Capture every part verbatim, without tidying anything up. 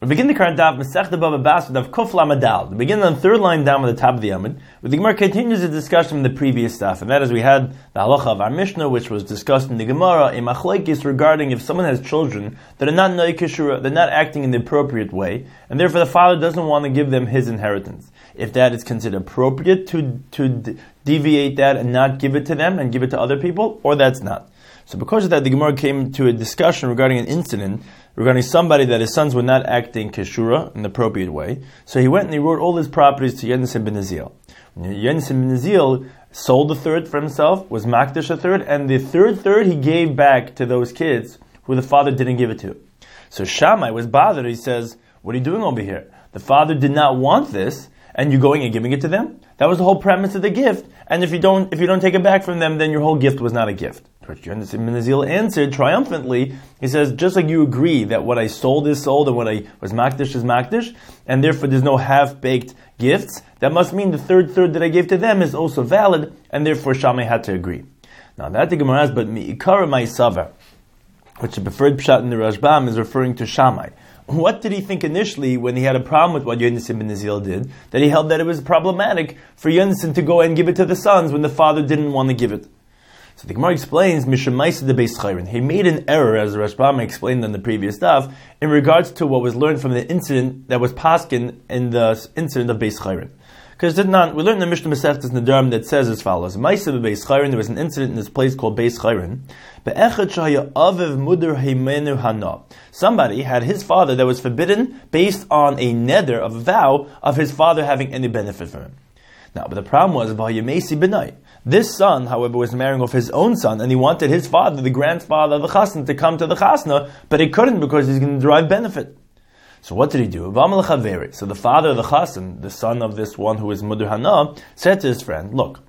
We begin the current daf Masechta Baba Basra of Kuf Lamadal. We begin on the third line down at the top of the Amud, where the Gemara continues the discussion from the previous stuff, and that is we had the halacha of our Mishnah, which was discussed in the Gemara, a machlekes regarding if someone has children that are not noy kishura, they're not acting in the appropriate way, and therefore the father doesn't want to give them his inheritance. If that is considered appropriate to to d- deviate that and not give it to them and give it to other people, or that's not. So because of that, the Gemara came to a discussion regarding an incident regarding somebody that his sons were not acting keshura in the appropriate way. So he went and he wrote all his properties to Yonasan ben Azil. Yonasan ben Azil sold a third for himself, was makdish a third, and the third third he gave back to those kids who the father didn't give it to. So Shammai was bothered. He says, "What are you doing over here? The father did not want this, and you're going and giving it to them? That was the whole premise of the gift. And if you don't, if you don't take it back from them, then your whole gift was not a gift." Yonasan ben Azil answered triumphantly. He says, "Just like you agree that what I sold is sold and what I was makdish is makdish, and therefore there's no half-baked gifts, that must mean the third third that I gave to them is also valid, and therefore Shammai had to agree." Now that the Gemara has, but mi'ikara ma'isava, which the preferred pshat in the Rashbam is referring to Shammai. What did he think initially when he had a problem with what Yonasan ben Azil did? That he held that it was problematic for Yonasan to go and give it to the sons when the father didn't want to give it. So the Gemara explains, Mishamaisa de Beis Chayrin. He made an error, as the Rashbam explained in the previous stuff, in regards to what was learned from the incident that was paskin in the incident of Beis Chayrin. Because we learned in the Mishnah Masechtas Nedarim that says as follows: Maisa de Beis Chayrin. There was an incident in this place called Beis Chayrin. Be'echad shaya aviv muder heimenu hana. Somebody had his father that was forbidden based on a neder, of a vow of his father having any benefit from him. Now, but the problem was v'hayemesi b'nai. This son, however, was marrying off his own son, and he wanted his father, the grandfather of the chasna, to come to the chasna, but he couldn't because he's going to derive benefit. So what did he do? So the father of the chasna, the son of this one who is Mudur Hana, said to his friend, "Look,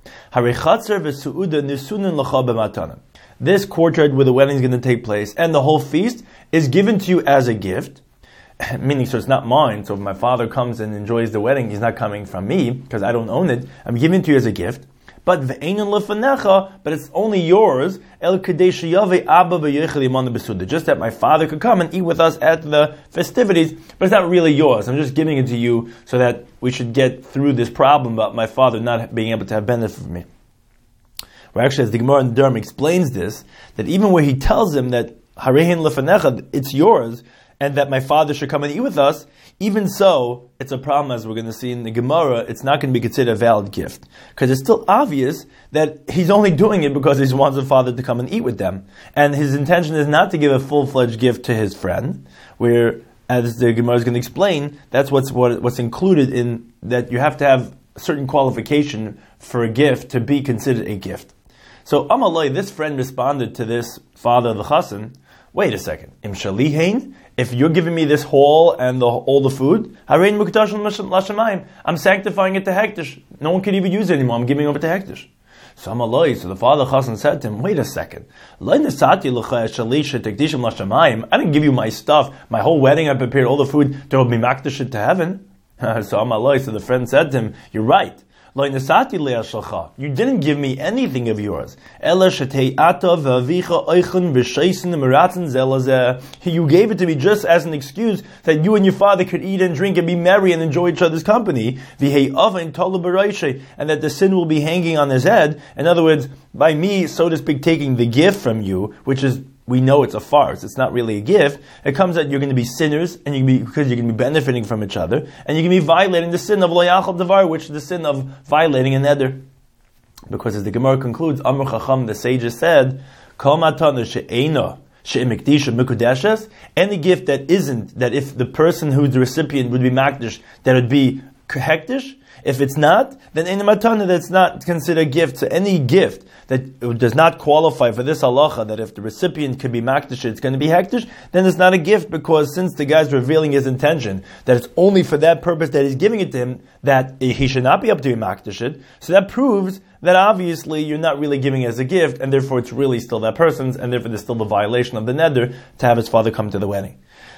this courtyard where the wedding is going to take place, and the whole feast is given to you as a gift." Meaning, so it's not mine. So if my father comes and enjoys the wedding, he's not coming from me, because I don't own it. I'm giving it to you as a gift. But but it's only yours. Just that my father could come and eat with us at the festivities, but it's not really yours. I'm just giving it to you so that we should get through this problem about my father not being able to have benefit from me. Well, actually, as the Gemara in Durham explains this, that even where he tells him that Harehin lefanecha, it's yours, and that my father should come and eat with us, even so, it's a problem, as we're going to see in the Gemara. It's not going to be considered a valid gift. Because it's still obvious that he's only doing it because he wants the father to come and eat with them. And his intention is not to give a full-fledged gift to his friend, where, as the Gemara is going to explain, that's what's what, what's included in that you have to have a certain qualification for a gift to be considered a gift. So, Amalai, this friend responded to this father of the chassan, "Wait a second, Im shalihain? If you're giving me this hall and the, all the food, Harein mukdash l'shamayim, I'm sanctifying it to hektish. No one can even use it anymore. I'm giving it over to hektish." So Amalai, so the father chassan said to him, "Wait a second. I didn't give you my stuff, my whole wedding. I prepared all the food to be makdash it to heaven." So Amalai, so the friend said to him, "You're right. You didn't give me anything of yours. You gave it to me just as an excuse that you and your father could eat and drink and be merry and enjoy each other's company, and that the sin will be hanging on his head. In other words, by me, so to speak, taking the gift from you, which is, we know it's a farce, it's not really a gift, it comes that you're going to be sinners, and you can be, because you're going to be benefiting from each other, and you're going to be violating the sin of lo yachal davar, which is the sin of violating a neder. Because as the Gemara concludes, Amr Chacham, the sages said, Kol matana she'ena she'imikdisha mikudeshes, any gift that isn't, that if the person who's the recipient would be makdish, that would be hektish. If it's not, then any matana that's not considered a gift. So any gift that does not qualify for this halacha, that if the recipient could be makdish, it's going to be hektish, then it's not a gift, because since the guy's revealing his intention, that it's only for that purpose that he's giving it to him, that he should not be able to be makdish it. So that proves that obviously you're not really giving it as a gift, and therefore it's really still that person's, and therefore there's still the violation of the neder to have his father come to the wedding.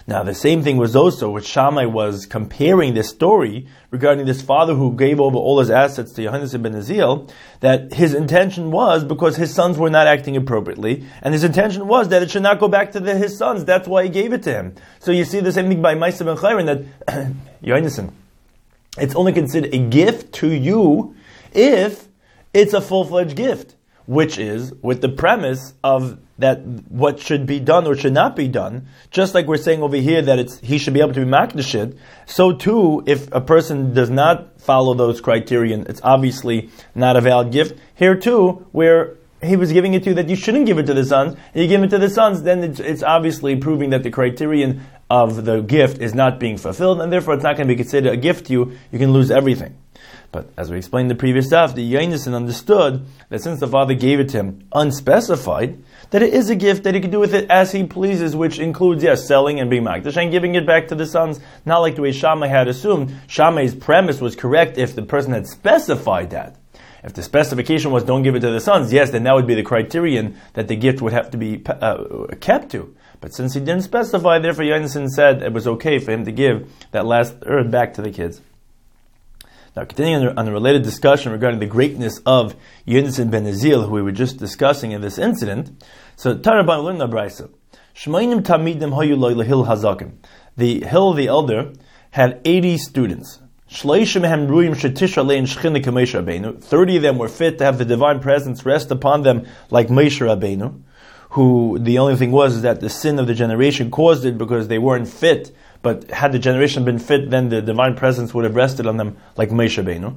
Now, the same thing was also what Shammai was comparing this story regarding this father who gave over all his assets to Yohanan ben Azil, that his intention was because his sons were not acting appropriately, and his intention was that it should not go back to the, his sons. That's why he gave it to him. So you see the same thing by Maisa ben Chayrin, that Yohanan, it's only considered a gift to you if it's a full-fledged gift, which is with the premise of that what should be done or should not be done. Just like we're saying over here that it's he should be able to be makdashit, so too if a person does not follow those criterion, it's obviously not a valid gift. Here too, where he was giving it to you that you shouldn't give it to the sons, and you give it to the sons, then it's, it's obviously proving that the criterion of the gift is not being fulfilled, and therefore it's not going to be considered a gift to you. You can lose everything. But as we explained in the previous stuff, the Yonasan understood that since the father gave it to him unspecified, that it is a gift that he can do with it as he pleases, which includes, yes, selling and being makdash and giving it back to the sons, not like the way Shammai had assumed. Shammai's premise was correct if the person had specified that. If the specification was don't give it to the sons, yes, then that would be the criterion that the gift would have to be uh, kept to. But since he didn't specify, therefore Yonasan said it was okay for him to give that last earth back to the kids. Now, continuing on, on a related discussion regarding the greatness of Yonasan ben Azil, who we were just discussing in this incident, so Taraban learned the Brisa. Shmeinim tamidim hayu lo lahil hazakim. The Hill, the elder, had eighty students. Shleishim hem ruim shetisha lein shchina k'Moshe Rabbeinu. Thirty of them were fit to have the divine presence rest upon them like Moshe Rabbeinu, who the only thing was is that the sin of the generation caused it because they weren't fit. But had the generation been fit, then the divine presence would have rested on them like Moshe Rabbeinu.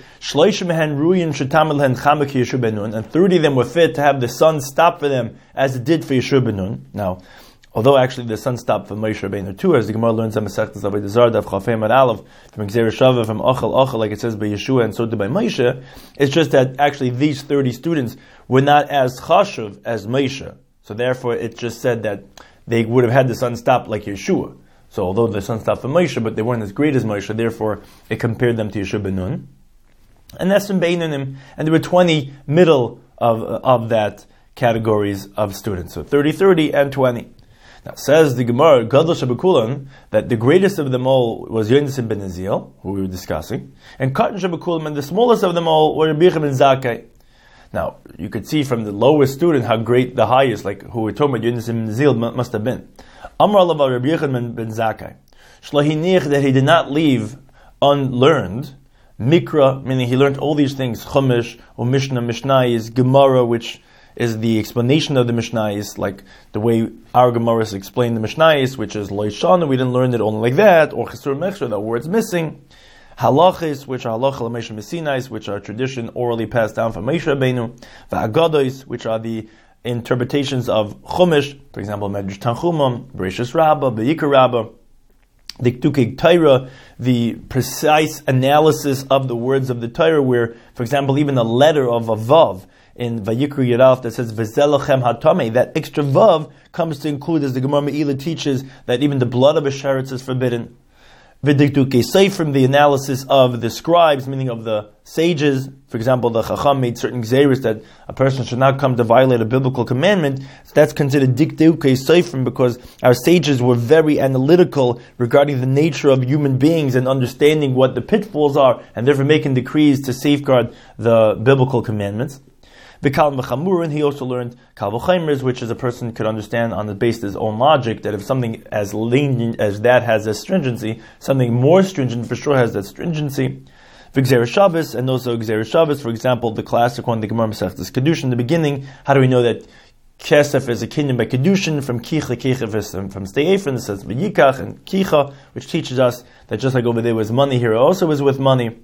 And thirty of them were fit to have the sun stop for them as it did for Yeshua ben Nun. Now, although actually the sun stopped for Moshe Rabbeinu too, as the Gemara learns on Masechtas Avodah Zarah Daf Chafei Aleph from Gzeir Shava from Ochel Ochel, like it says by Yeshua and so did by Moshe. It's just that actually these thirty students were not as chashuv as Moshe, so therefore it just said that they would have had the sun stop like Yeshua. So although the sun stopped for Moshe, but they weren't as great as Moshe, therefore it compared them to Yeshua ben Nun. And that's from Beinanim, and there were twenty middle of of that categories of students. So thirty, thirty, and twenty. Now says the Gemara, Gadol Shabbakulan, that the greatest of them all was Yonasan ben Azil, who we were discussing, and Katan Shabbakulan, and the smallest of them all were Rabbi Yochanan ben Zakkai. Now, you could see from the lowest student how great the highest, like who we're talking about, Yonasan ben Azil, must have been. Amar Alav Rabbi Yochanan ben Zakkai, Shlahinich, that he did not leave unlearned, Mikra, meaning he learned all these things, Chumash, or Mishnah, Mishnayis, Gemara, which is the explanation of the Mishnayis, like the way our Gemaras explain the Mishnayis, which is Loishana, we didn't learn it only like that, or Chesur Mechsher, the word's missing. Halachis, which are halacha l'meisha mesinais, which are tradition orally passed down from Moshe Rabbeinu. Va'agados, which are the interpretations of Chumash, for example, Medrash Tanchumim, Bereshis Rabbah, Be'ikar Rabbah, the K'tukei Torah, the precise analysis of the words of the Torah, where, for example, even the letter of a vav in Vayikra Yadaf that says V'zelachem Hatame, that extra vav comes to include, as the Gemara Me'ila teaches, that even the blood of a sheretz is forbidden. V'diktukei Seifrim, the analysis of the scribes, meaning of the sages. For example, the Chacham made certain gzeiros that a person should not come to violate a biblical commandment. So that's considered diktukei Seifrim because our sages were very analytical regarding the nature of human beings and understanding what the pitfalls are, and therefore making decrees to safeguard the biblical commandments. V'kal v'chamurin, he also learned kal v'chaimers, which is a person could understand on the basis of his own logic, that if something as lenient as that has a stringency, something more stringent for sure has that stringency. V'gzeir Shabbos, and also Gzeir Shabbos, for example, the classic one, the Gemara Masechtas Kedushin in the beginning. How do we know that Kesef is a kinyan by Kedushin? From Kicha, Kicha is from Ste'efin, it says V'yikach, and Kicha, which teaches us that just like over there was money, here also is with money.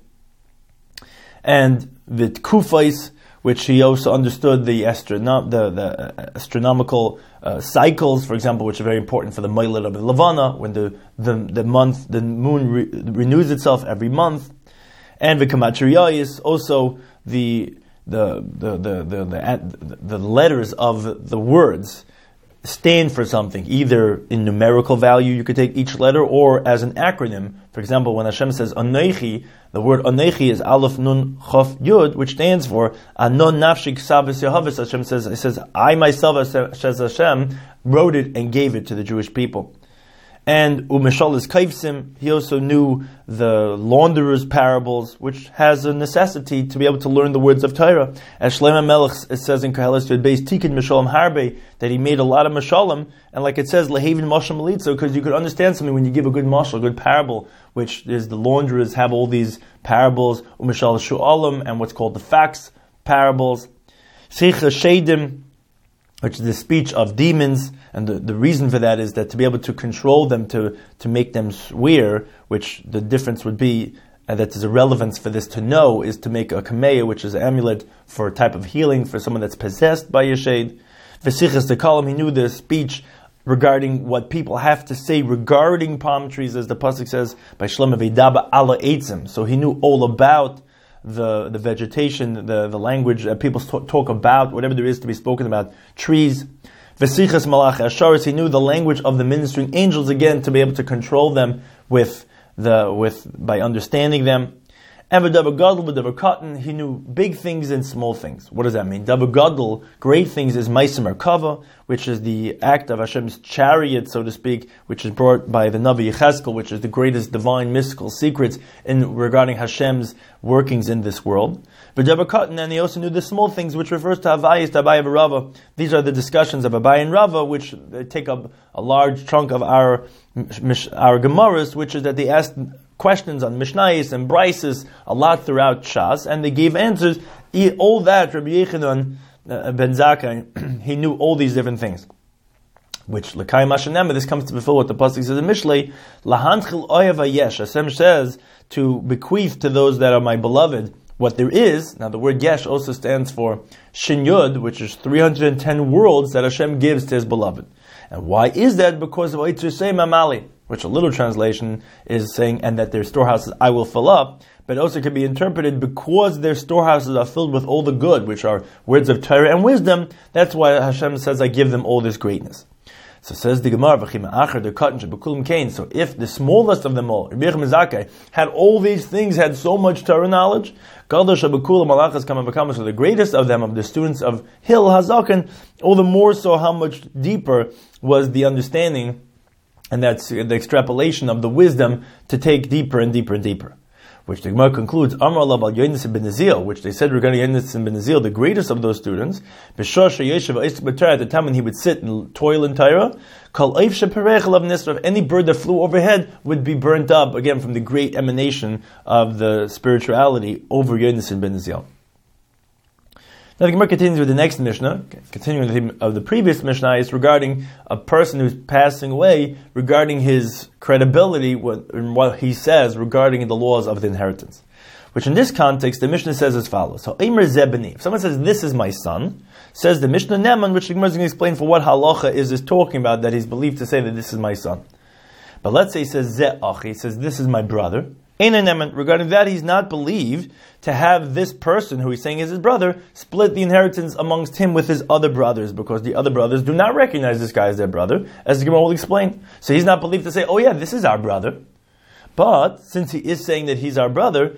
And V'tkufais, which he also understood the, astronom- the, the astronomical uh, cycles, for example, which are very important for the Mailad of the Levana, when the, the, the month, the moon re- renews itself every month. And V'kamatriyah, also the the the, the the the the letters of the words stand for something, either in numerical value, you could take each letter, or as an acronym. For example, when Hashem says Anochi, the word Anochi is Aleph Nun Chof Yud, which stands for Anon Nafshi Ksavos Yehavis. Hashem says, it says, I myself, says Hashem, wrote it and gave it to the Jewish people. And Umeshalis Kaivsim, he also knew the launderer's parables, which has a necessity to be able to learn the words of Torah. As Shlomo Melech, it says in Koheles Yud Beis Tikkun Meshalem Harbe, that he made a lot of Meshalem, and like it says, Lehavin Mashal Melitzo, because you could understand something when you give a good mashal, a good parable, which is the launderers have all these parables, Umeshal Shu'alim, and what's called the facts parables. Sicha Shedim, which is the speech of demons, and the, the reason for that is that to be able to control them, to, to make them swear, which the difference would be, uh, that there's a relevance for this to know, is to make a kameya, which is an amulet for a type of healing for someone that's possessed by Yeshayid. Vesichas the Kalam, he knew the speech regarding what people have to say regarding palm trees, as the pasuk says, by Shlomo Veidaba ala eitzim. So he knew all about the the vegetation, the, the language that people talk, talk about, whatever there is to be spoken about, trees. Vesichas Malach Asharis, he knew the language of the ministering angels, again, to be able to control them with the with by understanding them. And v'davar gadol v'davar katan, he knew big things and small things. What does that mean? Davar gadol, great things, is Ma'aseh Merkava, which is the act of Hashem's chariot, so to speak, which is brought by the Navi Yechezkel, which is the greatest divine mystical secrets in regarding Hashem's workings in this world. V'davar katan, and he also knew the small things, which refers to Havayis, Abaye v'Rava. These are the discussions of Abaye and Rava, which take up a large chunk of our our Gemaras, which is that they asked questions on Mishnayos and Brises a lot throughout Shas, and they gave answers. He, all that, Rabbi Yechanan uh, ben Zakkai, he knew all these different things. Which, L'kai Mashanema, this comes to fulfill what the pasuk says in Mishlei, Lahanchil oyev hayesh, Hashem says, to bequeath to those that are my beloved what there is. Now the word yesh also stands for Shin Yud, which is three hundred ten worlds that Hashem gives to his beloved. And why is that? Because of Oitzusei Mamali, which a little translation is saying, and that their storehouses I will fill up, but it also could be interpreted because their storehouses are filled with all the good, which are words of Torah and wisdom. That's why Hashem says, I give them all this greatness. So says the Gemara, so if the smallest of them all, Rabbi Yechanan ben Zakkai, had all these things, had so much Torah knowledge, so the greatest of them, of the students of Hil Hazaken, all the more so how much deeper was the understanding, and that's the extrapolation of the wisdom to take deeper and deeper and deeper. Which the Gemara concludes, Amar Alav al Yonis ben Nazil, which they said regarding Yonis ben Nazil, the greatest of those students, at the time when he would sit and toil in Torah, any bird that flew overhead would be burnt up, again from the great emanation of the spirituality over Yonis ben Nazil. Now the Gemara continues with the next Mishnah, continuing the theme of the previous Mishnah, is regarding a person who's passing away, regarding his credibility in what he says regarding the laws of the inheritance. Which in this context, the Mishnah says as follows. So, Eimer Zebani, if someone says, this is my son, says the Mishnah Neman, which the Gemara is going to explain for what halacha is this talking about, that he's believed to say that this is my son. But let's say he says, Ze Achi, he says, this is my brother. Regarding that, he's not believed to have this person who he's saying is his brother split the inheritance amongst him with his other brothers, because the other brothers do not recognize this guy as their brother, as the Gemara will explain. So he's not believed to say, oh yeah, this is our brother. But since he is saying that he's our brother,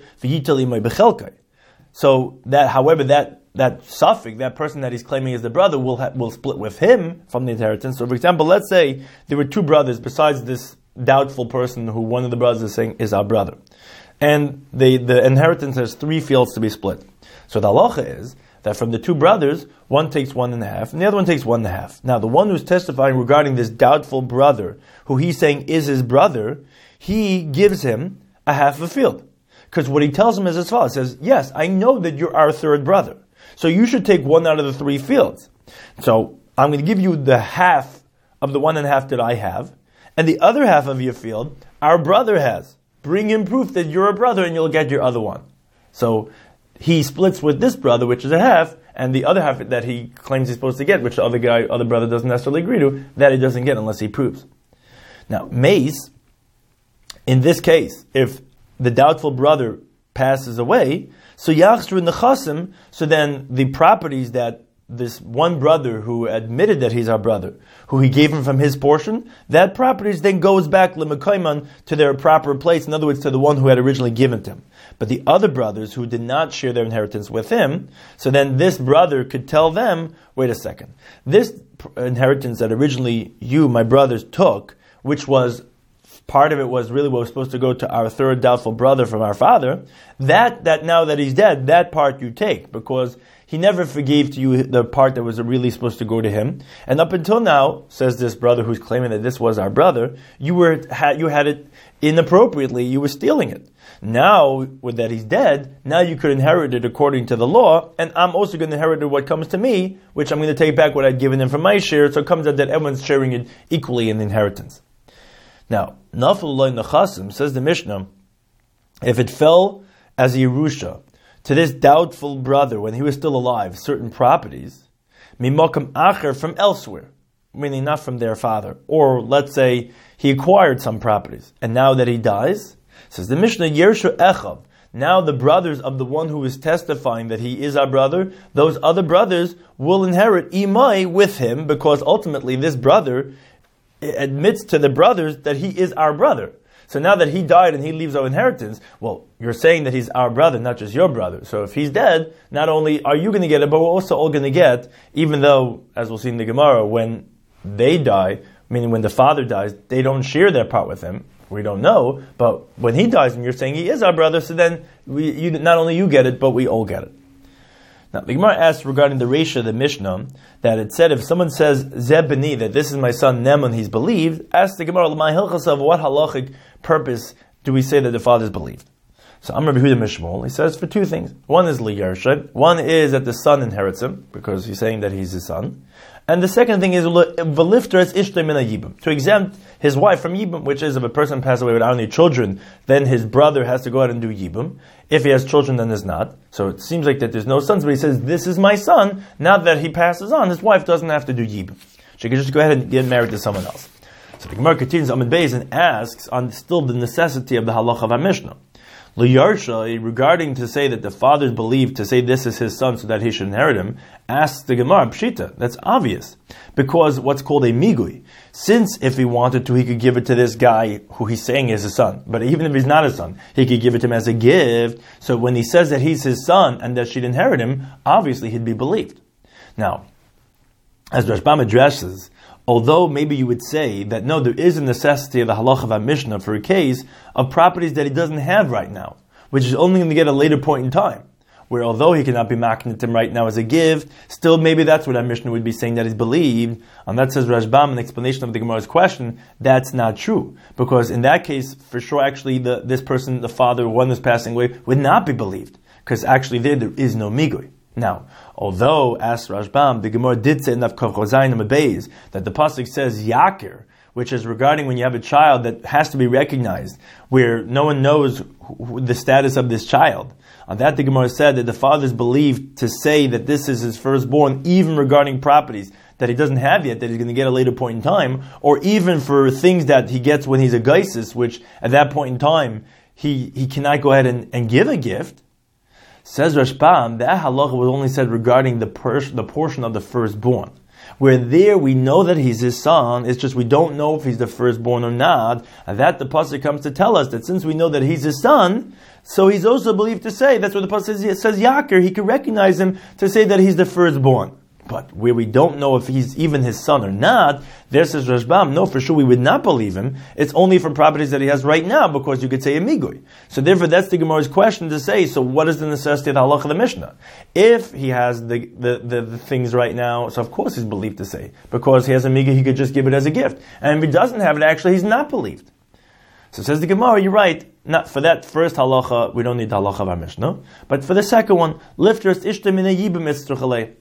so that, however, that that suffix, that person that he's claiming is the brother, will ha- will split with him from the inheritance. So, for example, let's say there were two brothers besides this doubtful person who one of the brothers is saying is our brother, and the the inheritance has three fields to be split. So the halacha is that from the two brothers, one takes one and a half, and the other one takes one and a half. Now, the one who's testifying regarding this doubtful brother, who he's saying is his brother, he gives him a half of a field. Because what he tells him is as follows. He says, yes, I know that you're our third brother, so you should take one out of the three fields. So I'm going to give you the half of the one and a half that I have, and the other half of your field, our brother has. Bring him proof that you're a brother and you'll get your other one. So he splits with this brother, which is a half, and the other half that he claims he's supposed to get, which the other guy, other brother doesn't necessarily agree to, that he doesn't get unless he proves. Now, Mace, in this case, if the doubtful brother passes away, so Yachstru Nechasim, so then the properties that this one brother who admitted that he's our brother, who he gave him from his portion, that properties then goes back Lemekaiman to their proper place, in other words, to the one who had originally given to him. But the other brothers who did not share their inheritance with him, so then this brother could tell them, wait a second, this inheritance that originally you, my brothers, took, which was part of it was really what was supposed to go to our third doubtful brother from our father, that, that now that he's dead, that part you take, because he never forgave to you the part that was really supposed to go to him. And up until now, says this brother who's claiming that this was our brother, you were had, you had it inappropriately, you were stealing it. Now, with that he's dead, now you could inherit it according to the law, and I'm also going to inherit what comes to me, which I'm going to take back what I'd given him from my share, so it comes out that everyone's sharing it equally in the inheritance. Now, Nafal Loy Nechasim, says the Mishnah, if it fell as a Yerusha to this doubtful brother when he was still alive, certain properties, mimokam acher, from elsewhere, meaning not from their father, or let's say he acquired some properties, and now that he dies, says the Mishnah, Yershu Echav, now the brothers of the one who is testifying that he is our brother, those other brothers will inherit imai with him, because ultimately this brother admits to the brothers that he is our brother. So now that he died and he leaves our inheritance, well, you're saying that he's our brother, not just your brother. So if he's dead, not only are you going to get it, but we're also all going to get, even though, as we'll see in the Gemara, when they die, meaning when the father dies, they don't share their part with him. We don't know, but when he dies and you're saying he is our brother, so then we, you, not only you get it, but we all get it. Now, the Gemara asks regarding the Reisha of the Mishnah, that it said if someone says, Zeh b'ni, that this is my son Neman, he's believed, ask the Gemara, L'may hilchasav, what halachic purpose do we say that the father is believed? So I'm Rabbi Yehuda Mishmol, he says for two things. One is Liyarsha, one is that the son inherits him, because he's saying that he's his son. And the second thing is v'lifter ishtay min yibum, to exempt his wife from yibum, which is if a person passes away without any children, then his brother has to go out and do yibum. If he has children, then there's not. So it seems like that there's no sons, but he says, this is my son. Now that he passes on, his wife doesn't have to do yibum. She can just go ahead and get married to someone else. So the Gemara continues Amud Beis and asks on still the necessity of the halacha of our Mishnah. Liyarsha, regarding to say that the father is believed to say this is his son so that he should inherit him, asks the Gemara, Pshita, that's obvious. Because what's called a migui. Since if he wanted to, he could give it to this guy who he's saying is his son. But even if he's not his son, he could give it to him as a gift. So when he says that he's his son and that she'd inherit him, obviously he'd be believed. Now, as Rashbam addresses, although maybe you would say that no, there is a necessity of the halacha of our Mishnah for a case of properties that he doesn't have right now, which is only going to get a later point in time, where although he cannot be making it to him right now as a gift, still maybe that's what our Mishnah would be saying that he's believed. And that says Rashbam, an explanation of the Gemara's question, that's not true. Because in that case, for sure, actually, the, this person, the father, one who's passing away, would not be believed. Because actually there, there is no migui. Now, although, as Rashbam, the Gemara did say in Nafkav Chozayin Amud Beis that the pasuk says Yakir, which is regarding when you have a child that has to be recognized, where no one knows who, the status of this child. On that, the Gemara said that the father is believed to say that this is his firstborn, even regarding properties that he doesn't have yet, that he's going to get at a later point in time, or even for things that he gets when he's a geisis, which at that point in time, he, he cannot go ahead and, and give a gift. Says Rashbam, that halacha was only said regarding the, pers- the portion of the firstborn. Where there we know that he's his son, it's just we don't know if he's the firstborn or not. And that the pasuk comes to tell us that since we know that he's his son, so he's also believed to say, that's what the pasuk says, it says Yakir, he can recognize him to say that he's the firstborn. But where we don't know if he's even his son or not, there says Rashbam, no, for sure we would not believe him. It's only for properties that he has right now, because you could say a migui. So therefore that's the Gemara's question to say, so what is the necessity of the halacha of the Mishnah? If he has the, the, the, the things right now, so of course he's believed to say. Because he has a migui, he could just give it as a gift. And if he doesn't have it, actually he's not believed. So says the Gemara, you're right. Not for that first halacha, we don't need the halacha of our Mishnah. But for the second one, lifters ishtem in a yibum mitzruchalei.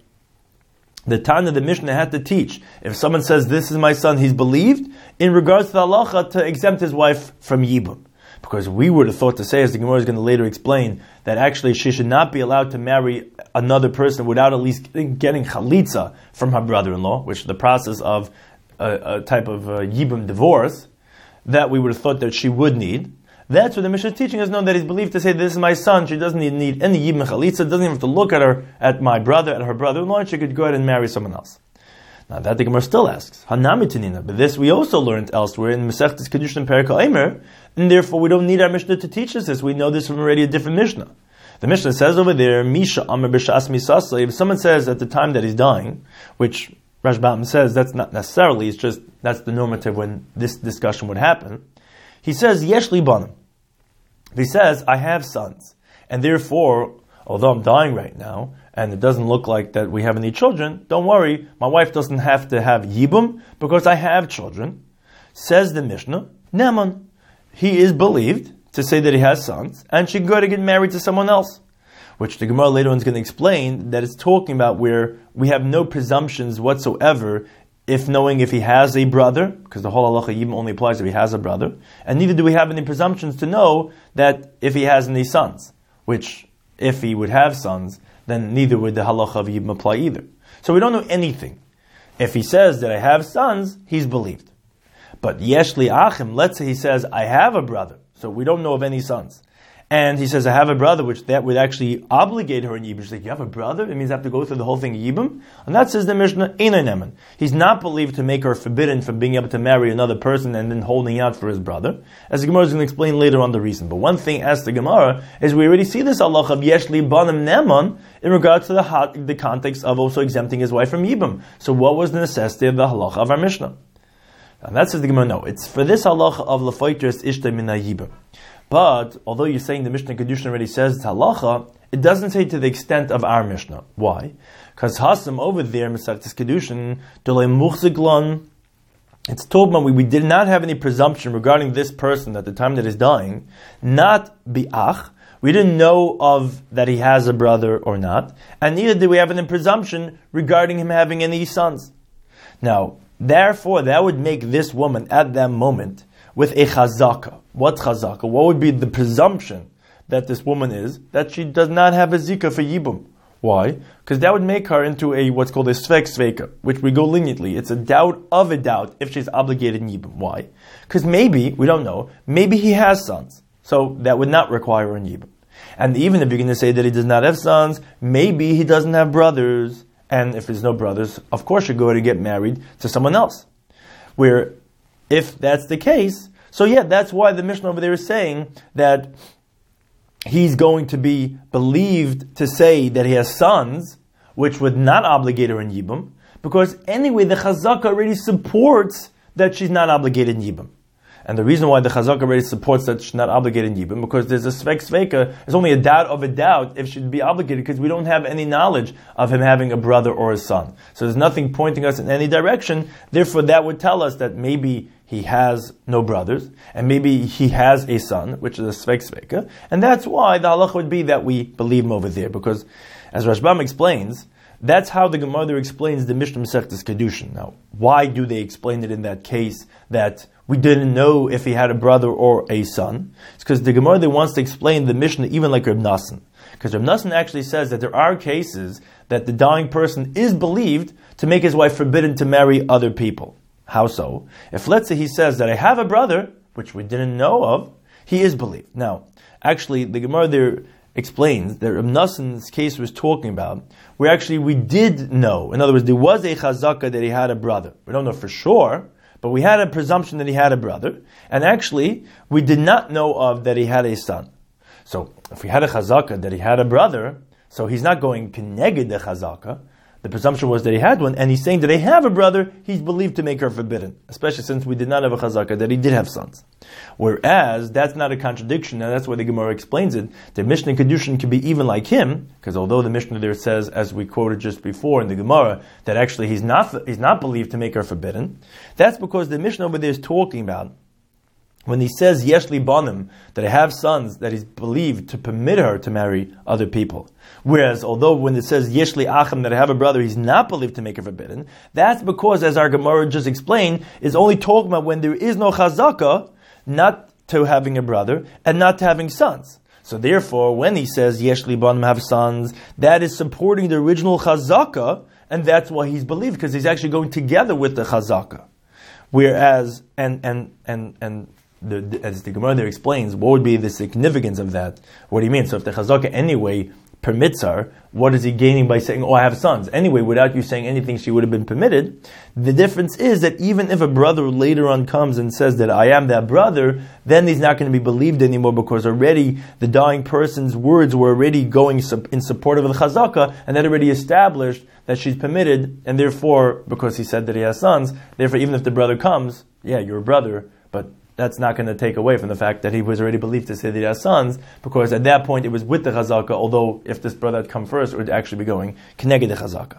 The Tana, the Mishnah had to teach. If someone says, this is my son, he's believed, in regards to the halacha, to exempt his wife from yibum. Because we would have thought to say, as the Gemara is going to later explain, that actually she should not be allowed to marry another person without at least getting chalitza from her brother-in-law, which is the process of a, a type of uh, yibum divorce, that we would have thought that she would need. That's what the Mishnah is teaching us, know that he's believed to say, this is my son, she doesn't need, need any yibum chalitza, doesn't even have to look at her, at my brother, at her brother-in-law, and she could go ahead and marry someone else. Now that the Gemara still asks, Hanami Tanina, but this we also learned elsewhere in Masechtas Kedushin Perek HaOmer, and therefore we don't need our Mishnah to teach us this, we know this from already a different Mishnah. The Mishnah says over there, Misha Amar B'Shas Misasa, if someone says at the time that he's dying, which Rashbam says that's not necessarily, it's just, that's the normative when this discussion would happen, he says, Yeshli banim. If he says, I have sons, and therefore, although I'm dying right now, and it doesn't look like that we have any children, don't worry, my wife doesn't have to have yibum, because I have children. Says the Mishnah, Neman, he is believed to say that he has sons, and she can go to get married to someone else. Which the Gemara later on is going to explain that it's talking about where we have no presumptions whatsoever if knowing if he has a brother, because the whole halacha even only applies if he has a brother, and neither do we have any presumptions to know that if he has any sons, which if he would have sons, then neither would the halacha of Yibum apply either. So we don't know anything. If he says that I have sons, he's believed. But Yeshli Achim, let's say he says, I have a brother, so we don't know of any sons. And he says, I have a brother, which that would actually obligate her in Yibum. She's like, you have a brother? It means I have to go through the whole thing Yibum? And that says the Mishnah, Einay Neman. He's not believed to make her forbidden from being able to marry another person and then holding out for his brother. As the Gemara is going to explain later on the reason. But one thing as the Gemara is we already see this halacha of Yeshli Banim Neman in regards to the, the context of also exempting his wife from Yibum. So what was the necessity of the halacha of our Mishnah? And that says the Gemara, no. It's for this halacha of Lefoitris Ishta Mina Yibum. But, although you're saying the Mishnah Kedushin already says it's halacha, it doesn't say to the extent of our Mishnah. Why? Because Hasam over there, Mesachtes Kedushin, Dolei Muchziglon, it's told when we, we did not have any presumption regarding this person at the time that he's dying, not bi'ach, we didn't know of that he has a brother or not, and neither did we have any presumption regarding him having any sons. Now, therefore, that would make this woman at that moment with a chazaka. What's chazaka? What would be the presumption that this woman is? That she does not have a zika for yibum. Why? Because that would make her into a what's called a svek sveka, which we go leniently. It's a doubt of a doubt if she's obligated in yibum. Why? Because maybe, we don't know, maybe he has sons. So that would not require an yibum. And even if you're going to say that he does not have sons, maybe he doesn't have brothers. And if there's no brothers, of course you're going to get married to someone else. Where if that's the case, so yeah, that's why the Mishnah over there is saying that he's going to be believed to say that he has sons, which would not obligate her in Yibum, because anyway, the Chazaka already supports that she's not obligated in Yibum. And the reason why the Chazaka already supports that she's not obligated in Yibum, because there's a Svek Sveka, it's only a doubt of a doubt if she'd be obligated, because we don't have any knowledge of him having a brother or a son. So there's nothing pointing us in any direction, therefore that would tell us that maybe he has no brothers, and maybe he has a son, which is a Svek Sveka, and that's why the halacha would be that we believe him over there, because as Rashbam explains, that's how the Gemara explains the Mishnah Mesechtes Kedushin. Now, why do they explain it in that case that we didn't know if he had a brother or a son? It's because the Gemara wants to explain the Mishnah even like Reb Nassan. Because Reb Nassan actually says that there are cases that the dying person is believed to make his wife forbidden to marry other people. How so? If let's say he says that I have a brother, which we didn't know of, he is believed. Now, actually, the Gemara there explains that Reb Nassan's case was talking about where actually we did know. In other words, there was a chazaka that he had a brother. We don't know for sure, but we had a presumption that he had a brother, and actually we did not know of that he had a son. So if we had a chazaka that he had a brother, so he's not going keneged the chazaka. The presumption was that he had one, and he's saying that they have a brother, he's believed to make her forbidden, especially since we did not have a chazaka that he did have sons. Whereas, that's not a contradiction, and that's why the Gemara explains it. The Mishnah Kedushin can be even like him, because although the Mishnah there says, as we quoted just before in the Gemara, that actually he's not he's not believed to make her forbidden, that's because the Mishnah over there is talking about when he says Yeshli Banim, that I have sons, that he's believed to permit her to marry other people. Whereas, although when it says Yeshli Achim, that I have a brother, he's not believed to make her forbidden, that's because, as our Gemara just explained, is only talking about when there is no chazaka, not to having a brother, and not to having sons. So therefore, when he says Yeshli Banim have sons, that is supporting the original chazaka, and that's why he's believed, because he's actually going together with the chazaka. Whereas, and, and, and, and, The, the, as the Gemara there explains, what would be the significance of that? What do you mean? So if the chazaka anyway permits her, what is he gaining by saying, oh, I have sons? Anyway, without you saying anything, she would have been permitted. The difference is that even if a brother later on comes and says that I am that brother, then he's not going to be believed anymore, because already the dying person's words were already going in support of the chazaka, and that already established that she's permitted, and therefore, because he said that he has sons, therefore even if the brother comes, yeah, you're a brother, but that's not going to take away from the fact that he was already believed to say that he has sons, because at that point it was with the chazaka, although if this brother had come first, it would actually be going keneged the chazaka.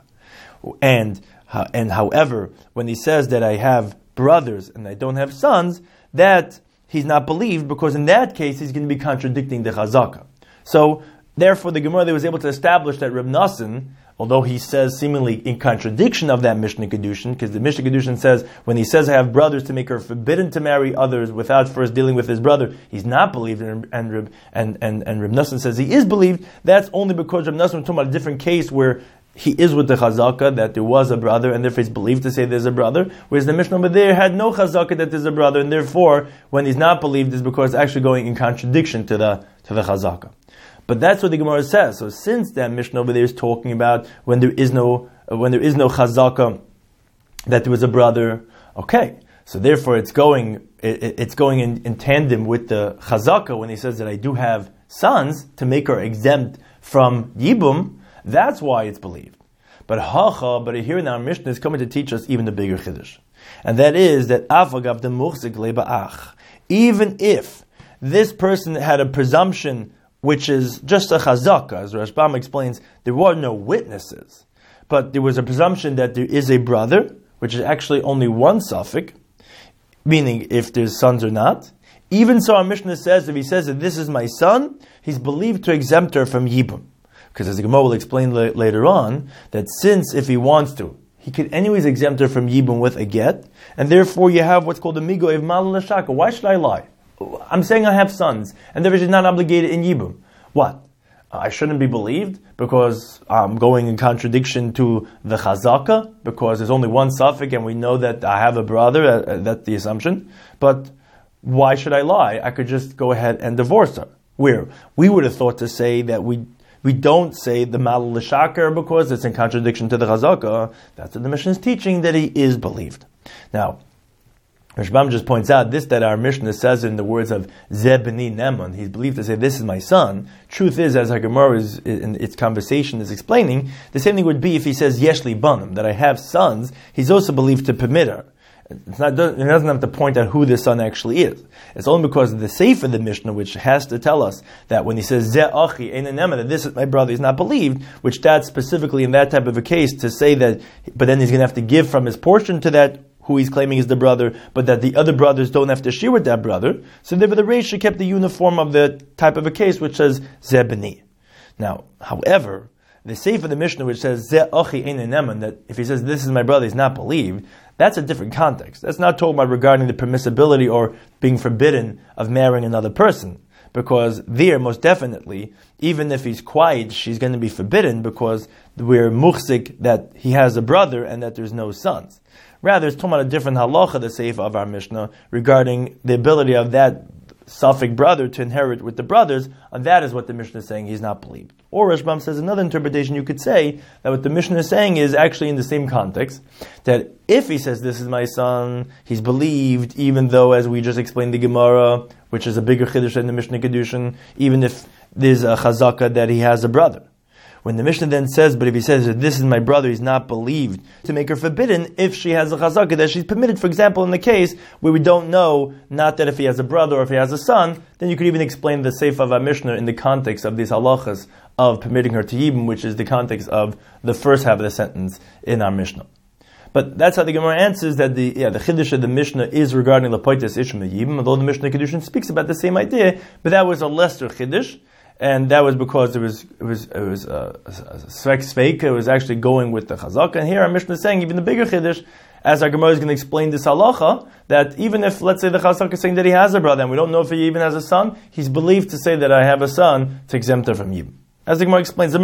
And, uh, and however, when he says that I have brothers and I don't have sons, that he's not believed, because in that case he's going to be contradicting the chazaka. So, therefore the Gemara was able to establish that Reb Nosson, although he says seemingly in contradiction of that Mishnah Kedushin, because the Mishnah Kedushin says, when he says I have brothers, to make her forbidden to marry others without first dealing with his brother, he's not believed, and and and and, and Reb Nosson says he is believed. That's only because Reb Nosson was talking about a different case where he is with the chazaka, that there was a brother, and therefore he's believed to say there's a brother, whereas the Mishnah over there had no chazaka that there's a brother, and therefore, when he's not believed, is because it's actually going in contradiction to the to the chazaka. But that's what the Gemara says. So since that Mishnah over there is talking about when there is no when there is no chazaka that there was a brother, okay. So therefore, it's going it, it's going in, in tandem with the chazaka when he says that I do have sons to make her exempt from yibum. That's why it's believed. But hacha, but here in our Mishnah is coming to teach us even the bigger chiddush, and that is that afagav the muchzik lebaach. Even if this person had a presumption, which is just a chazaka, as Rashbam explains, there were no witnesses, but there was a presumption that there is a brother, which is actually only one suffix, meaning if there's sons or not. Even so, our Mishnah says, if he says that this is my son, he's believed to exempt her from yibum. Because as the Gemara will explain la- later on, that since if he wants to, he could anyways exempt her from yibum with a get, and therefore you have what's called a migo of mal l'shaka. Why should I lie? I'm saying I have sons, and therefore she's not obligated in yibum. What? I shouldn't be believed because I'm going in contradiction to the chazaka, because there's only one suffix, and we know that I have a brother, uh, that's the assumption. But why should I lie? I could just go ahead and divorce her. Where? We would have thought to say that we We don't say the mal l'shakar because it's in contradiction to the chazaka. That's what the Mishnah is teaching, that he is believed. Now, Rashbam just points out this, that our Mishnah says in the words of Zeh b'ni Neman, he's believed to say, this is my son. Truth is, as our Gemara is, in its conversation is explaining, the same thing would be if he says Yeshli banim, that I have sons, he's also believed to permit her. It's not, it doesn't have to point out who the son actually is. It's only because of the seif of the Mishnah, which has to tell us that when he says Zeh achi ein nema, that this is my brother, he's not believed, which that's specifically in that type of a case to say that, but then he's going to have to give from his portion to that who he's claiming is the brother, but that the other brothers don't have to share with that brother. So therefore the Reisha kept the uniform of the type of a case which says Zeh b'ni. Now, however, the seif of the Mishnah which says Zeh achi ein nema, that if he says this is my brother, he's not believed, that's a different context. That's not talking about regarding the permissibility or being forbidden of marrying another person. Because there, most definitely, even if he's quiet, she's going to be forbidden because we're muhsik that he has a brother and that there's no sons. Rather, it's talking about a different halacha, the seif of our Mishnah, regarding the ability of that suffix brother to inherit with the brothers, and that is what the Mishnah is saying, he's not believed. Or Rashbam says another interpretation, you could say that what the Mishnah is saying is actually in the same context, that if he says this is my son, he's believed, even though, as we just explained the Gemara, which is a bigger chiddush than the Mishnah Kedushin, even if there's a chazaka that he has a brother. When the Mishnah then says, but if he says that this is my brother, he's not believed to make her forbidden if she has a chazaka that she's permitted. For example, in the case where we don't know, not that if he has a brother or if he has a son, then you could even explain the seif of our Mishnah in the context of these halachas of permitting her to yibum, which is the context of the first half of the sentence in our Mishnah. But that's how the Gemara answers that the yeah the chiddush of the Mishnah is regarding Lapoites Ishma Yibum, although the Mishnah Kedushin speaks about the same idea, but that was a lesser chiddush. And that was because it was it was it was a svek sveik. It was actually going with the chazaka. And here our Mishnah is saying even the bigger chiddush, as our Gemara is going to explain this halacha, that even if let's say the chazaka is saying that he has a brother and we don't know if he even has a son, he's believed to say that I have a son to exempt her from yibum. As the Gemara explains,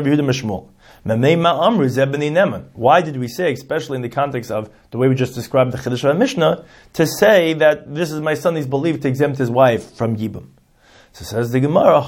why did we say, especially in the context of the way we just described the chiddush of the Mishnah, to say that this is my son, he's believed to exempt his wife from yibum? So says the Gemara,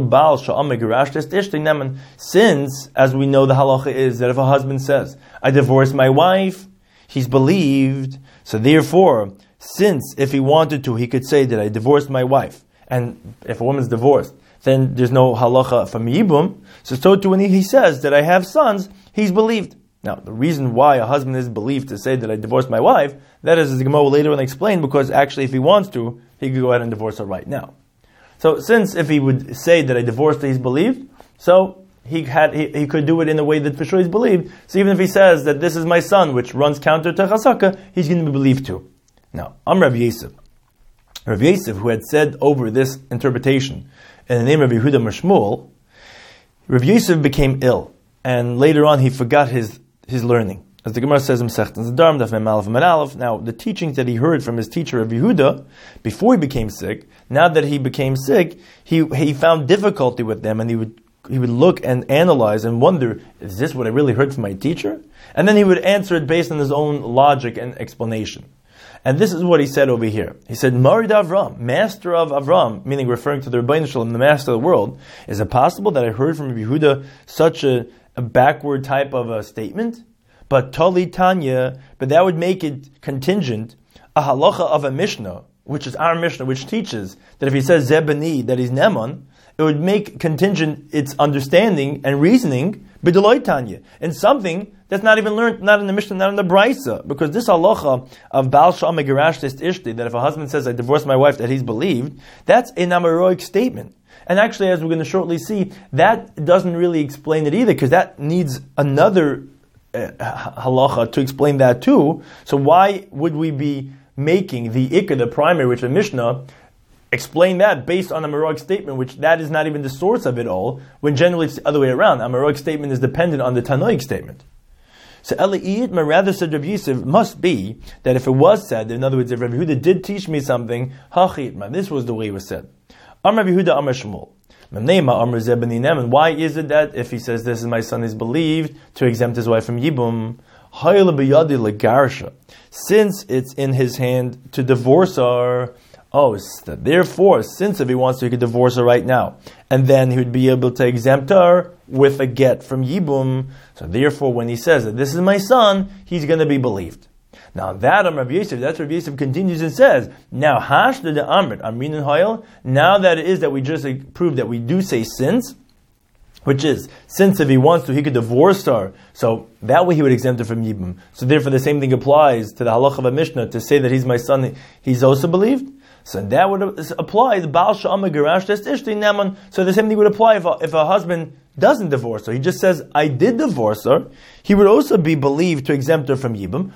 since, as we know the halacha is, that if a husband says, I divorced my wife, he's believed. So therefore, since if he wanted to, he could say that I divorced my wife. And if a woman's divorced, then there's no halacha from yibum. So so too when he says that I have sons, he's believed. Now, the reason why a husband is believed to say that I divorced my wife, that is, as the Gemara will later on explain, because actually if he wants to, he could go ahead and divorce her right now. So since if he would say that I divorced her, he's believed, so he had he, he could do it in a way that for sure he's believed. So even if he says that this is my son, which runs counter to chasaka, he's going to be believed too. Now, I'm Rav Yosef. Rav Yosef, who had said over this interpretation in the name of Yehuda Mishmuel, Rav Yosef became ill, and later on he forgot his, his learning. As the Gemara says in Masechtas Nedarim, Daf Mem Aleph Amud Aleph, now the teachings that he heard from his teacher Rav Yehuda before he became sick, now that he became sick, he he found difficulty with them, and he would he would look and analyze and wonder, is this what I really heard from my teacher? And then he would answer it based on his own logic and explanation. And this is what he said over here. He said, Marid Avram, master of Avram, meaning referring to the Rebbeinu Shalom, the master of the world, is it possible that I heard from Rav Yehuda such a, a backward type of a statement? But Tali Tanya, but that would make it contingent, a halacha of a Mishnah, which is our Mishnah, which teaches that if he says Zebani, that he's Neman, it would make contingent its understanding and reasoning, b'deloi Tanya, in something that's not even learned, not in the Mishnah, not in the Brisa, because this halacha of Baal Shama Gerash Tes Ishti, that if a husband says, I divorced my wife, that he's believed, that's an Amaroic statement. And actually, as we're going to shortly see, that doesn't really explain it either, because that needs another uh, halacha to explain that too. So why would we be making the Ikka, the primary, which is Mishnah, explain that based on a Amaroic statement, which that is not even the source of it all, when generally it's the other way around. A Amaroic statement is dependent on the Tanoic statement. So Eli'id, rather said Rav Yosef, must be that if it was said, in other words, if Rav Yehuda did teach me something, hachitma, this was the way it was said. Amar Rav Yehuda, Amar Shmuel. And why is it that if he says this is my son, is believed to exempt his wife from Yibum? Since it's in his hand to divorce her, oh, so therefore, since if he wants to, he could divorce her right now. And then he would be able to exempt her with a get from Yibum. So therefore, when he says that this is my son, he's going to be believed. Now that Amar Rav Yosef, that's Rav Yosef continues and says, now hashda de amrit, amrin and hayel, now that it is that we just proved that we do say since, which is, since if he wants to, he could divorce her, so that way he would exempt her from Yibum. So therefore the same thing applies to the halach of a Mishnah, to say that he's my son, he's also believed. So that would apply, the Baal Shama Gerash Tes Ishti Neman, so the same thing would apply if a, if a husband doesn't divorce her. He just says, I did divorce her. He would also be believed to exempt her from Yibum,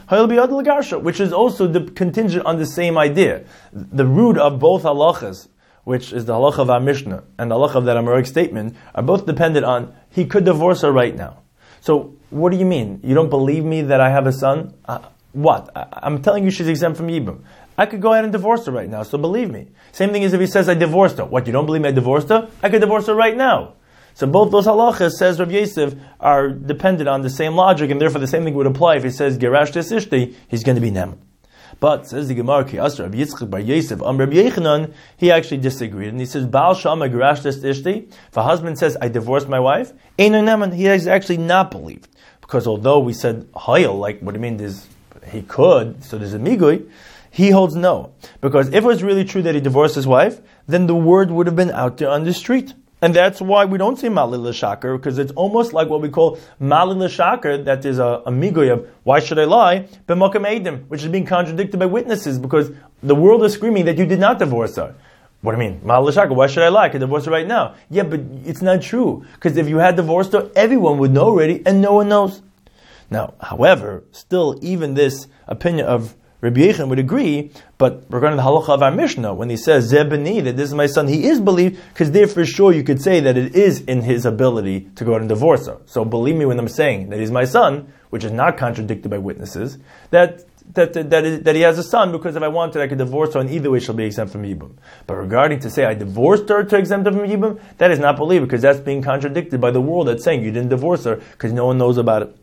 which is also the contingent on the same idea. The root of both halachas, which is the halacha of our Mishnah and the halacha of that Amoric statement, are both dependent on, he could divorce her right now. So, what do you mean? You don't believe me that I have a son? Uh, what? I, I'm telling you she's exempt from Yibum. I could go ahead and divorce her right now, so believe me. Same thing as if he says I divorced her. What, you don't believe me I divorced her? I could divorce her right now. So both those halachas, says Rav Yosef, are dependent on the same logic, and therefore the same thing would apply if he says Gerash Tes Ishti, he's going to be Neman. But, says the Gemara, Ki Asra Rav Yitzchak bar Yosef, Am Rabbi Yechanan, he actually disagreed, and he says, Baal Shama Gerash Tes Ishti, if a husband says, I divorced my wife, Eino Neman, he is actually not believed. Because although we said, Hayel, like, what do you mean, there's, he could, so there's a Migui, he holds no. Because if it was really true that he divorced his wife, then the word would have been out there on the street. And that's why we don't say Mali l'shakar, because it's almost like what we call Mali l'shakar, that is a, a migoy of, why should I lie? B'mokam eidim, which is being contradicted by witnesses, because the world is screaming that you did not divorce her. What do you mean? Mali l'shakar, why should I lie? I could divorce her right now. Yeah, but it's not true, because if you had divorced her, everyone would know already, and no one knows. Now, however, still, even this opinion of Rabbi Yechon would agree, but regarding the halacha of our Mishnah, when he says Zebani, that this is my son, he is believed, because there for sure you could say that it is in his ability to go out and divorce her. So believe me when I'm saying that he's my son, which is not contradicted by witnesses, that that that, that, is, that he has a son, because if I wanted I could divorce her, and either way she'll be exempt from Yibum. But regarding to say I divorced her to exempt her from Yibum, that is not believed, because that's being contradicted by the world that's saying you didn't divorce her, because no one knows about it.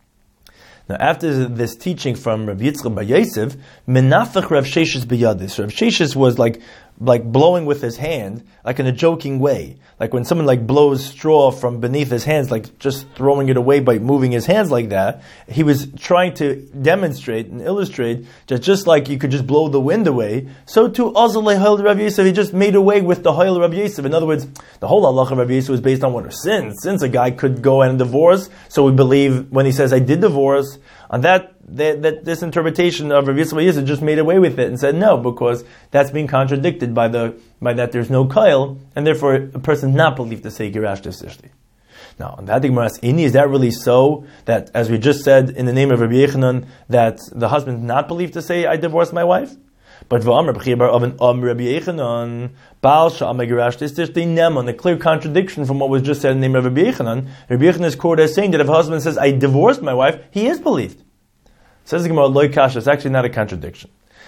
Now, after this teaching from Rav Yitzchak bar Yosef, Menafech Rav Sheshes b'yadis. Rav Sheshes was like, like blowing with his hand, like in a joking way. Like when someone like blows straw from beneath his hands, like just throwing it away by moving his hands like that. He was trying to demonstrate and illustrate that just like you could just blow the wind away, so too Azalei Hayel Rav Yosef, he just made away with the Hayel Rav Yosef. In other words, the whole halacha of Rav Yosef was based on what are sins. Since a guy could go and divorce, so we believe when he says I did divorce, on that they, that this interpretation of Rav Yitzchak Yisrael just made away with it and said no, because that's being contradicted by the by that there's no koil, and therefore a person is not believed to say Girash Ishti. Now, on that Gemara asks, is that really so? That, as we just said in the name of Rabbi Yechanan, that the husband is not believed to say, I divorced my wife? But v'amr b'chiyah bar Oven Am Rabbi Yechanan Baal Sha'amar Girash Ishti Neman, a clear contradiction from what was just said in the name of Rabbi Yechanan. Rabbi Yechanan is quoted as saying that if a husband says, I divorced my wife, he is believed. Says the Gemara, Loi Kasha, it's actually not a contradiction.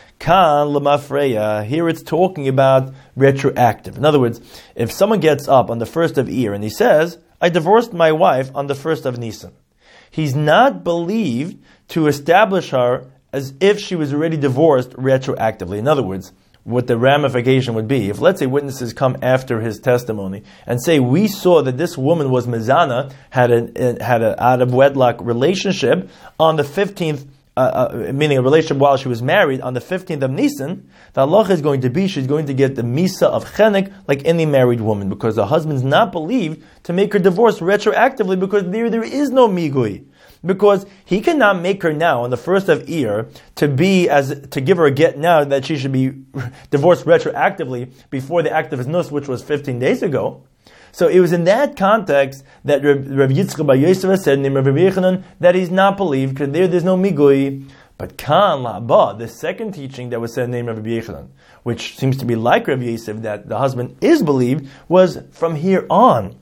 Kan Lamafreya, here it's talking about retroactive. In other words, if someone gets up on the first of Iyar and he says, I divorced my wife on the first of Nisan, he's not believed to establish her as if she was already divorced retroactively. In other words, what the ramification would be, if let's say witnesses come after his testimony and say, we saw that this woman was mezana, had a, had an out of wedlock relationship on the fifteenth, uh, uh, meaning a relationship while she was married on the fifteenth of Nisan, the halacha is going to be, she's going to get the misa of chenek like any married woman, because the husband's not believed to make her divorce retroactively, because there there is no migui. Because he cannot make her now on the first of Iyar to be as to give her a get now that she should be divorced retroactively before the act of his nus, which was fifteen days ago. So it was in that context that Rav Yitzchak Bar Yosef said in Rav Yechanan that he's not believed, because there there's no migui. But kan la'aba, the second teaching that was said in the name of Rabbi Yechanan, which seems to be like Rav Yosef, that the husband is believed, was from here on.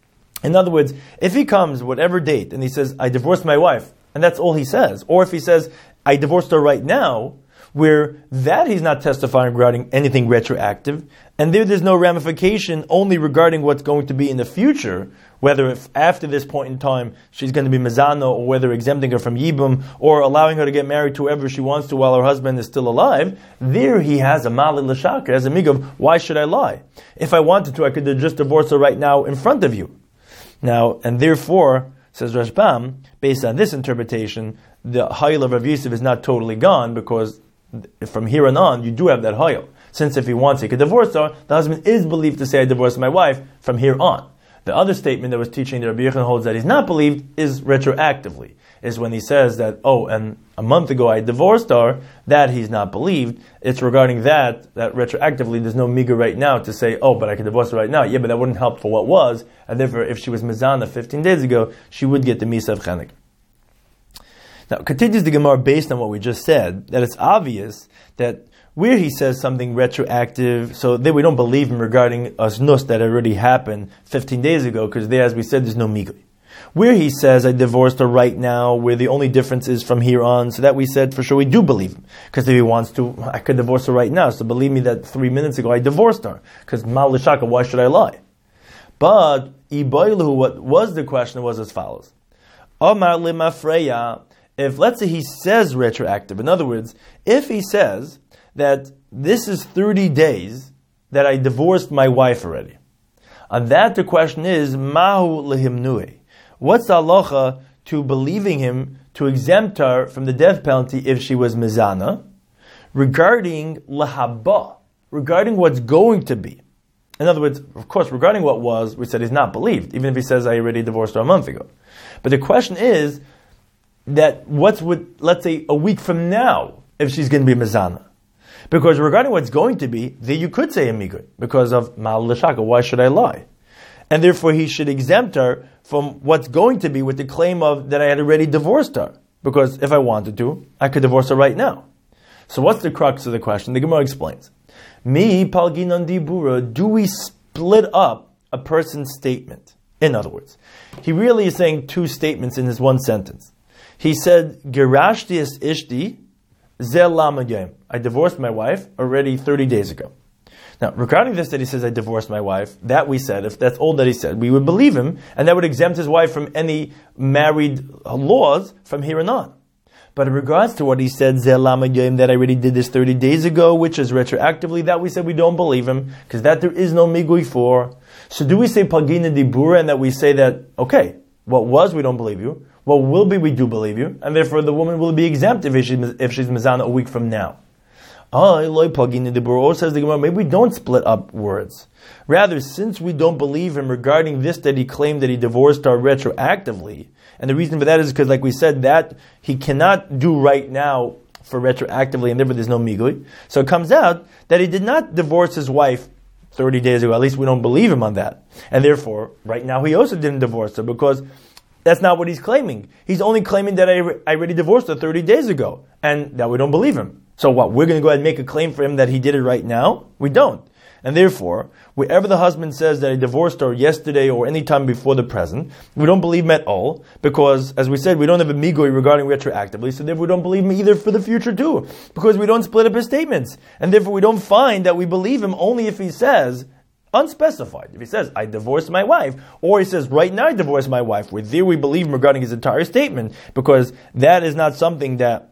In other words, if he comes whatever date and he says, I divorced my wife, and that's all he says, or if he says, I divorced her right now, where that he's not testifying regarding anything retroactive, and there there's no ramification only regarding what's going to be in the future, whether if after this point in time she's going to be mezano, or whether exempting her from yibum, or allowing her to get married to whoever she wants to while her husband is still alive, there he has a malil l'shakar, has a mig of, why should I lie? If I wanted to, I could just divorce her right now in front of you. Now, and therefore, says Rashbam, based on this interpretation, the hayil of Rav Yosef is not totally gone, because from here on on, you do have that hayil. Since if he wants, he could divorce her, the husband is believed to say, I divorced my wife from here on. The other statement that was teaching that Rabbi Yechanan holds that he's not believed is retroactively, is when he says that, oh, and a month ago I divorced her, that he's not believed. It's regarding that, that retroactively there's no miga right now to say, oh, but I can divorce her right now. Yeah, but that wouldn't help for what was, and therefore if she was mezana fifteen days ago, she would get the misa of chenek. Now, continues the Gemara based on what we just said, that it's obvious that where he says something retroactive, so there we don't believe him regarding a znus that already happened fifteen days ago, because there, as we said, there's no migui. Where he says, I divorced her right now, where the only difference is from here on, so that we said for sure we do believe him. Because if he wants to, I could divorce her right now, so believe me that three minutes ago I divorced her. Because mal l'shaka, why should I lie? But, Iboilu, what was the question was as follows. Omar limafreya, if let's say he says retroactive, in other words, if he says that this is thirty days that I divorced my wife already. On that, the question is, Mahu lehimnui. What's the halacha to believing him to exempt her from the death penalty if she was mezana? Regarding lahaba, regarding what's going to be. In other words, of course, regarding what was, we said he's not believed, even if he says I already divorced her a month ago. But the question is that what's with, let's say, a week from now, if she's going to be mezana. Because regarding what's going to be, there you could say a migur, because of mal l'shaka, why should I lie? And therefore he should exempt her from what's going to be with the claim of that I had already divorced her. Because if I wanted to, I could divorce her right now. So what's the crux of the question? The Gemara explains. Mi palginan dibura, do we split up a person's statement? In other words, he really is saying two statements in his one sentence. He said, Gerashti es ishti, zel lamadayim. I divorced my wife already thirty days ago. Now, regarding this that he says, I divorced my wife, that we said, if that's all that he said, we would believe him, and that would exempt his wife from any married laws from here on on. But in regards to what he said, zel lamadayim, that I already did this thirty days ago, which is retroactively, that we said we don't believe him, because that there is no migui for. So do we say pagina dibura, and that we say that, okay, what was, we don't believe you, what will be, we do believe you, and therefore the woman will be exempt if she's, if she's mezana a week from now. I loy pagina de bor, says the Gemara, maybe we don't split up words. Rather, since we don't believe him regarding this that he claimed that he divorced her retroactively, and the reason for that is because, like we said, that he cannot do right now for retroactively, and therefore there's no migui. So it comes out that he did not divorce his wife thirty days ago. At least we don't believe him on that. And therefore, right now he also didn't divorce her because that's not what he's claiming. He's only claiming that I, I already divorced her thirty days ago, and that we don't believe him. So what, we're going to go ahead and make a claim for him that he did it right now? We don't. And therefore, wherever the husband says that he divorced her yesterday or any time before the present, we don't believe him at all, because, as we said, we don't have a migoi regarding retroactively, so therefore we don't believe him either for the future too, because we don't split up his statements. And therefore we don't find that we believe him only if he says, unspecified. If he says, I divorced my wife, or he says, right now I divorced my wife, where there we believe him regarding his entire statement, because that is not something that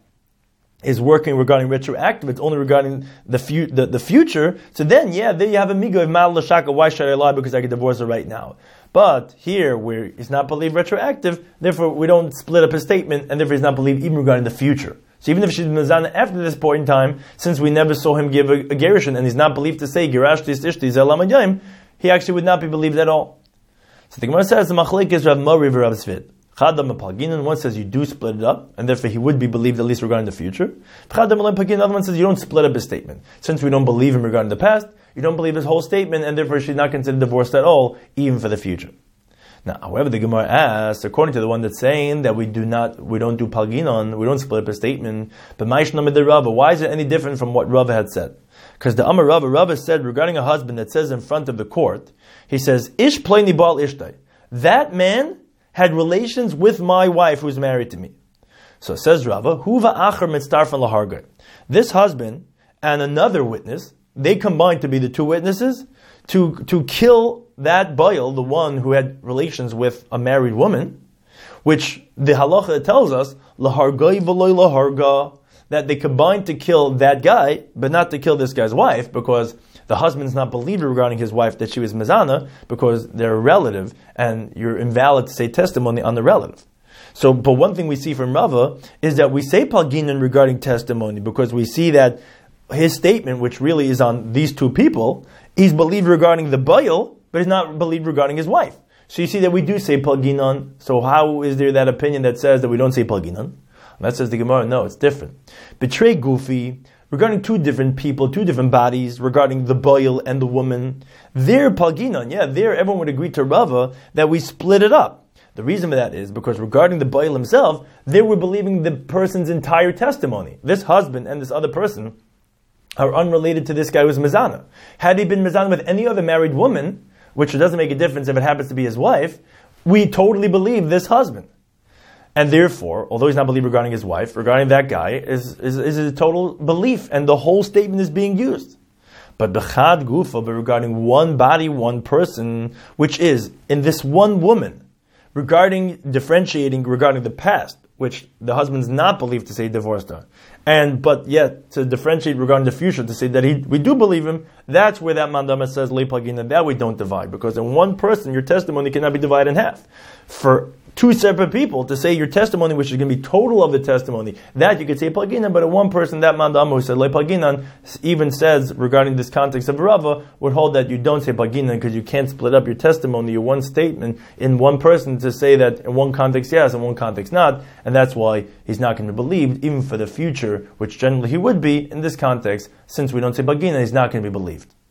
is working regarding retroactive, it's only regarding the, fu- the, the future. So then, yeah, there you have a migo of mal l'shaka, why should I lie because I can divorce her right now? But here, where he's not believed retroactive, therefore we don't split up his statement, and therefore he's not believed even regarding the future. So even if she's mezana after this point in time, since we never saw him give a, a gerushin, and he's not believed to say girashti istishti zelamayim, he actually would not be believed at all. So the Gemara says the machlek is Rav Mori v'Rav Tzvi. Chadam Pagin, one says you do split it up, and therefore he would be believed at least regarding the future. Chadam Pagin, another one says you don't split up his statement. Since we don't believe him regarding the past, you don't believe his whole statement, and therefore she's not considered divorced at all, even for the future. Now, however, the Gemara asks, according to the one that's saying that we do not, we don't do Paginon, we don't split up a statement, but Maishnam the Rava, why is it any different from what Rava had said? Because the Amar Rava, Rava said regarding a husband that says in front of the court, he says, Ish pleini bal ishtai. That man had relations with my wife who's married to me. So it says Rava, Huva achar mitztarfan laharga. This husband and another witness, they combined to be the two witnesses to, to kill that Baal, the one who had relations with a married woman, which the halacha tells us, lahargai v'loy laharga, that they combined to kill that guy, but not to kill this guy's wife, because the husband's not believed regarding his wife that she was mezana, because they're a relative, and you're invalid to say testimony on the relative. So, but one thing we see from Rava is that we say palginan regarding testimony, because we see that his statement, which really is on these two people, he's believed regarding the Baal, but he's not believed regarding his wife. So you see that we do say palginan. So how is there that opinion that says that we don't say palginan? And that says the Gemara, no, it's different. Betray goofy, regarding two different people, two different bodies, regarding the Baal and the woman, they're palginan. Yeah, there everyone would agree to Rava that we split it up. The reason for that is because regarding the Baal himself, they were believing the person's entire testimony. This husband and this other person are unrelated to this guy who's mezana. Had he been mezana with any other married woman, which doesn't make a difference if it happens to be his wife, we totally believe this husband. And therefore, although he's not believed regarding his wife, regarding that guy is, is, is a total belief, and the whole statement is being used. But b'chad gufa, but regarding one body, one person, which is in this one woman, regarding differentiating regarding the past, which the husband's not believed to say divorced her, and but yet to differentiate regarding the future to say that he we do believe him, that's where that mandama says leipagina, that we don't divide, because in one person your testimony cannot be divided in half. For two separate people to say your testimony, which is going to be total of the testimony, that you could say palginan, but in one person, that mandama who said leipalginan even says regarding this context of Rava would hold that you don't say palginan because you can't split up your testimony, your one statement in one person to say that in one context yes, in one context not, and that's why he's not going to be believed even for the future, which generally he would be in this context. Since we don't say palginan, he's not going to be believed.